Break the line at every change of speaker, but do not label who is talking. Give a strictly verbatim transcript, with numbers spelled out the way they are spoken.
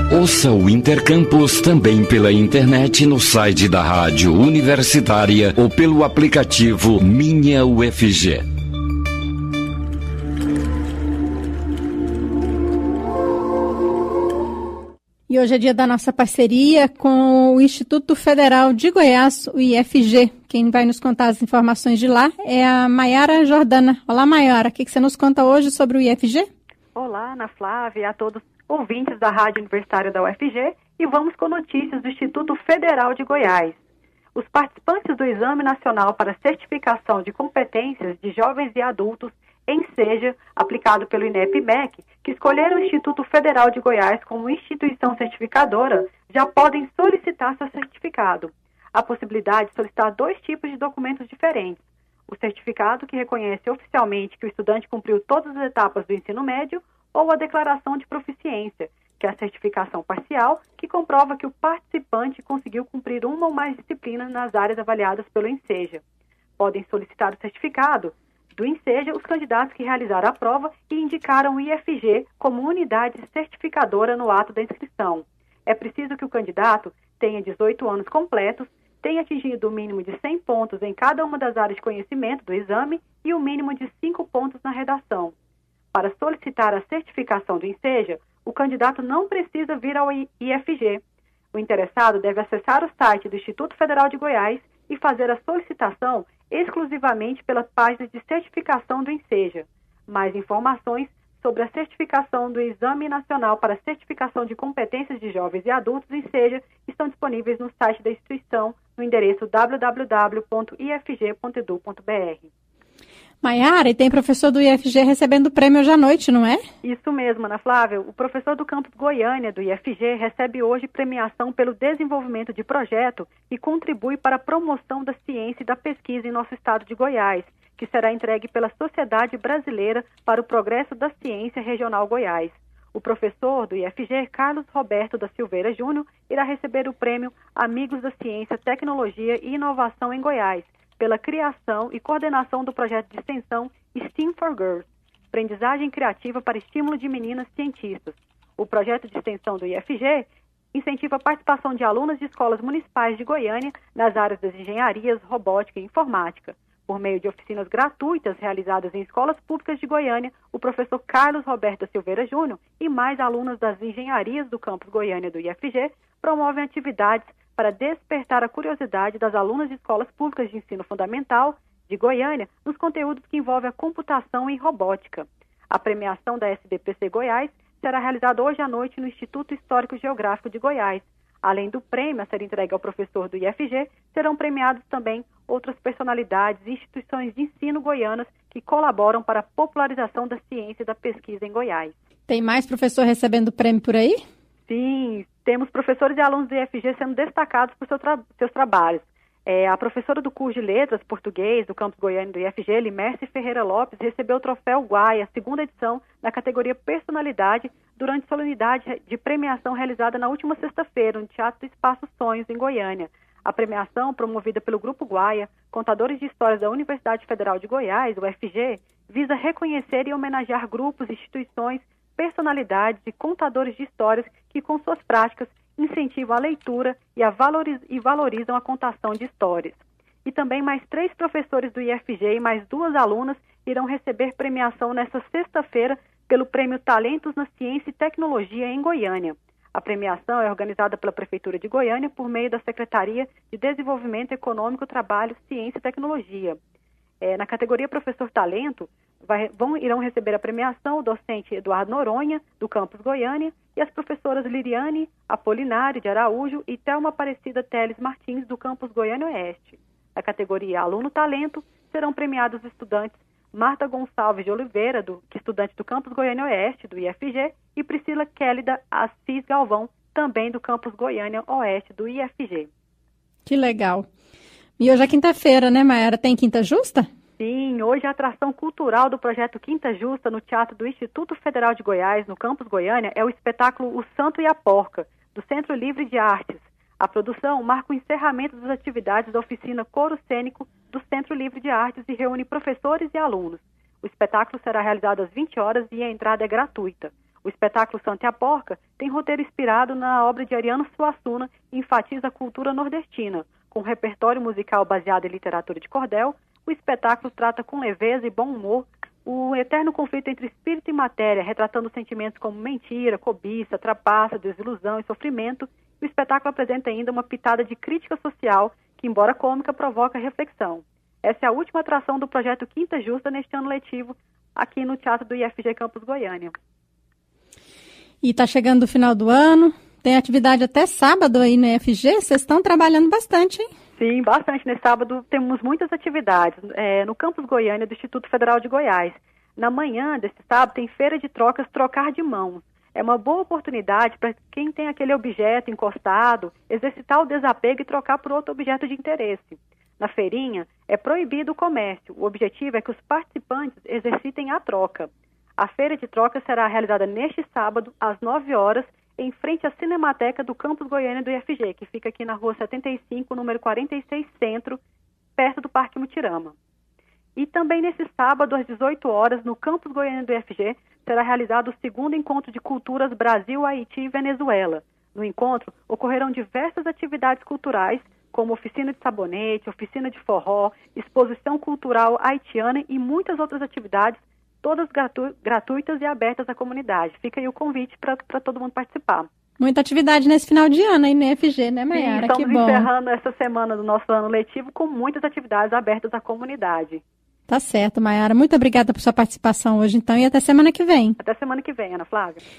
Ouça o Intercampus também pela internet no site da Rádio Universitária ou pelo aplicativo Minha U F G.
E hoje é dia da nossa parceria com o Instituto Federal de Goiás, o I F G. Quem vai nos contar as informações de lá é a Maiara Jordana. Olá, Maiara. O que você nos conta hoje sobre o I F G?
Olá, Ana Flávia e a todos ouvintes da Rádio Universitária da U F G. E vamos com notícias do Instituto Federal de Goiás. Os participantes do Exame Nacional para Certificação de Competências de Jovens e Adultos em SEJA, aplicado pelo INEP-MEC, que escolheram o Instituto Federal de Goiás como instituição certificadora, já podem solicitar seu certificado. Há possibilidade de solicitar dois tipos de documentos diferentes. O certificado, que reconhece oficialmente que o estudante cumpriu todas as etapas do ensino médio, ou a declaração de proficiência, que é a certificação parcial, que comprova que o participante conseguiu cumprir uma ou mais disciplinas nas áreas avaliadas pelo INSEJA. Podem solicitar o certificado do INSEJA os candidatos que realizaram a prova e indicaram o I F G como unidade certificadora no ato da inscrição. É preciso que o candidato tenha dezoito anos completos, tenha atingido o mínimo de cem pontos em cada uma das áreas de conhecimento do exame e o mínimo de cinco pontos na redação. Para solicitar a certificação do INSEJA, o candidato não precisa vir ao I F G. O interessado deve acessar o site do Instituto Federal de Goiás e fazer a solicitação exclusivamente pela página de certificação do INSEJA. Mais informações sobre a certificação do Exame Nacional para Certificação de Competências de Jovens e Adultos, INSEJA, estão disponíveis no site da instituição no endereço w w w ponto i f g ponto e d u ponto b r.
Maiara, e tem professor do I F G recebendo o prêmio hoje à noite, não é?
Isso mesmo, Ana Flávia. O professor do campus Goiânia, do I F G, recebe hoje premiação pelo desenvolvimento de projeto que contribui para a promoção da ciência e da pesquisa em nosso estado de Goiás, que será entregue pela Sociedade Brasileira para o Progresso da Ciência Regional Goiás. O professor do I F G, Carlos Roberto da Silveira Júnior, irá receber o prêmio Amigos da Ciência, Tecnologia e Inovação em Goiás, pela criação e coordenação do projeto de extensão STEAM for Girls, aprendizagem criativa para estímulo de meninas cientistas. O projeto de extensão do I F G incentiva a participação de alunas de escolas municipais de Goiânia nas áreas das engenharias, robótica e informática. Por meio de oficinas gratuitas realizadas em escolas públicas de Goiânia, o professor Carlos Roberto da Silveira Júnior e mais alunos das engenharias do campus Goiânia do I F G promovem atividades para despertar a curiosidade das alunas de escolas públicas de ensino fundamental de Goiânia nos conteúdos que envolvem a computação e robótica. A premiação da S B P C Goiás será realizada hoje à noite no Instituto Histórico Geográfico de Goiás. Além do prêmio a ser entregue ao professor do I F G, serão premiados também outras personalidades e instituições de ensino goianas que colaboram para a popularização da ciência e da pesquisa em Goiás.
Tem mais professor recebendo prêmio por aí?
Sim, temos professores e alunos do I F G sendo destacados por seu tra- seus trabalhos. É, a professora do curso de Letras Português do campus Goiânia do I F G, Limerce Ferreira Lopes, recebeu o troféu Guaia, segunda edição, na categoria Personalidade, durante a solenidade de premiação realizada na última sexta-feira, no Teatro do Espaço Sonhos, em Goiânia. A premiação, promovida pelo Grupo Guaia, Contadores de Histórias da Universidade Federal de Goiás, U F G, visa reconhecer e homenagear grupos, instituições, personalidades e contadores de histórias que, com suas práticas, incentivam a leitura e, a valoriz- e valorizam a contação de histórias. E também mais três professores do I F G e mais duas alunas irão receber premiação nesta sexta-feira pelo Prêmio Talentos na Ciência e Tecnologia em Goiânia. A premiação é organizada pela Prefeitura de Goiânia por meio da Secretaria de Desenvolvimento Econômico, Trabalho, Ciência e Tecnologia. É, na categoria Professor Talento, vai, vão, irão receber a premiação o docente Eduardo Noronha, do campus Goiânia, e as professoras Liriane Apolinário de Araújo e Thelma Aparecida Teles Martins, do campus Goiânia Oeste. Na categoria Aluno Talento, serão premiados os estudantes Marta Gonçalves de Oliveira, do, que estudante do campus Goiânia Oeste, do I F G, e Priscila Kélida Assis Galvão, também do campus Goiânia Oeste, do I F G.
Que legal. E hoje é quinta-feira, né, Maiara? Tem Quinta Justa?
Sim, hoje a atração cultural do projeto Quinta Justa no Teatro do Instituto Federal de Goiás, no campus Goiânia, é o espetáculo O Santo e a Porca, do Centro Livre de Artes. A produção marca o encerramento das atividades da oficina Coro Cênico do Centro Livre de Artes e reúne professores e alunos. O espetáculo será realizado às vinte horas e a entrada é gratuita. O espetáculo Santa e a Porca tem roteiro inspirado na obra de Ariano Suassuna e enfatiza a cultura nordestina. Com um repertório musical baseado em literatura de cordel, o espetáculo trata com leveza e bom humor o eterno conflito entre espírito e matéria, retratando sentimentos como mentira, cobiça, trapaça, desilusão e sofrimento. O espetáculo apresenta ainda uma pitada de crítica social que, embora cômica, provoca reflexão. Essa é a última atração do projeto Quinta Justa neste ano letivo, aqui no Teatro do I F G Campus Goiânia.
E está chegando o final do ano, tem atividade até sábado aí no I F G, vocês estão trabalhando bastante, hein?
Sim, bastante. Nesse sábado temos muitas atividades é, no Campus Goiânia do Instituto Federal de Goiás. Na manhã desse sábado tem feira de trocas Trocar de Mãos. É uma boa oportunidade para quem tem aquele objeto encostado, exercitar o desapego e trocar por outro objeto de interesse. Na feirinha é proibido o comércio. O objetivo é que os participantes exercitem a troca. A feira de trocas será realizada neste sábado, às nove horas, em frente à Cinemateca do Campus Goiânia do I F G, que fica aqui na rua setenta e cinco, número quarenta e seis, Centro, perto do Parque Mutirama. E também nesse sábado, às dezoito horas, no Campus Goiânia do I F G, será realizado o segundo encontro de culturas Brasil, Haiti e Venezuela. No encontro, ocorrerão diversas atividades culturais, como oficina de sabonete, oficina de forró, exposição cultural haitiana e muitas outras atividades, todas gratu- gratuitas e abertas à comunidade. Fica aí o convite para todo mundo participar.
Muita atividade nesse final de ano aí no I F G, né, Maiara?
Sim, estamos
que bom.
encerrando essa semana do nosso ano letivo com muitas atividades abertas à comunidade.
Tá certo, Maiara. Muito obrigada por sua participação hoje, então, e até semana que vem.
Até semana que vem, Ana Flávia.